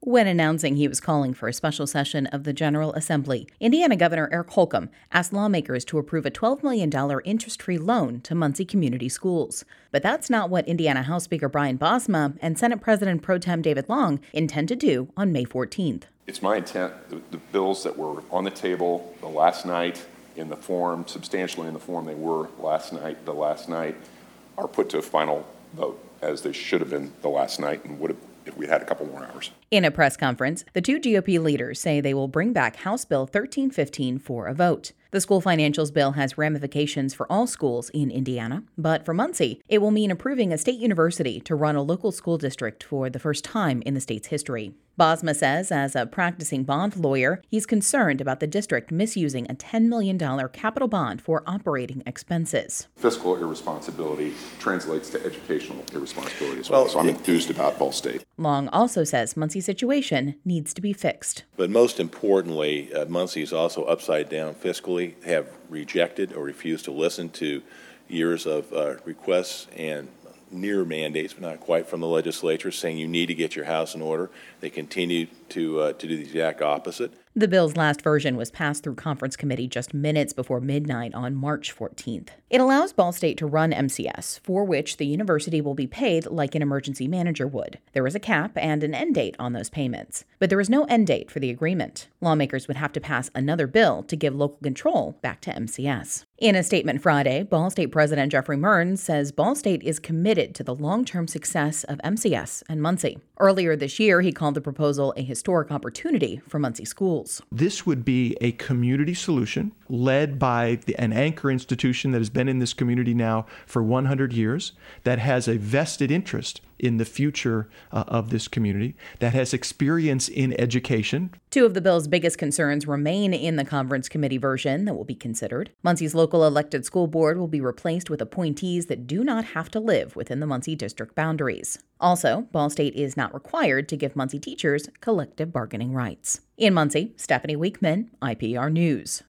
When announcing he was calling for a special session of the General Assembly, Indiana Governor Eric Holcomb asked lawmakers to approve a $12 million interest-free loan to Muncie Community Schools. But that's not what Indiana House Speaker Brian Bosma and Senate President Pro Tem David Long intend to do on May 14th. It's my intent, the bills that were on the table the last night in the form, substantially in the form they were the last night, are put to a final vote, as they should have been the last night and would have if we had a couple more hours. In a press conference, the two GOP leaders say they will bring back House Bill 1315 for a vote. The school financials bill has ramifications for all schools in Indiana, but for Muncie, it will mean approving a state university to run a local school district for the first time in the state's history. Bosma says, as a practicing bond lawyer, he's concerned about the district misusing a $10 million capital bond for operating expenses. Fiscal irresponsibility translates to educational irresponsibility as well, so I'm enthused about Ball State. Long also says Muncie's situation needs to be fixed. But most importantly, Muncie is also upside down fiscally, have rejected or refused to listen to years of requests and near mandates, but not quite, from the legislature saying you need to get your house in order. They continue to do the exact opposite. The bill's last version was passed through conference committee just minutes before midnight on March 14th. It allows Ball State to run MCS, for which the university will be paid like an emergency manager would. There is a cap and an end date on those payments, but there is no end date for the agreement. Lawmakers would have to pass another bill to give local control back to MCS. In a statement Friday, Ball State President Jeffrey Mearns says Ball State is committed to the long-term success of MCS and Muncie. Earlier this year, he called the proposal a historic opportunity for Muncie schools. This would be a community solution led by an anchor institution that has been in this community now for 100 years, that has a vested interest in the future of this community, that has experience in education. Two of the bill's biggest concerns remain in the conference committee version that will be considered. Muncie's local elected school board will be replaced with appointees that do not have to live within the Muncie district boundaries. Also, Ball State is not required to give Muncie teachers collective bargaining rights. In Muncie, Stephanie Weekman, IPR News.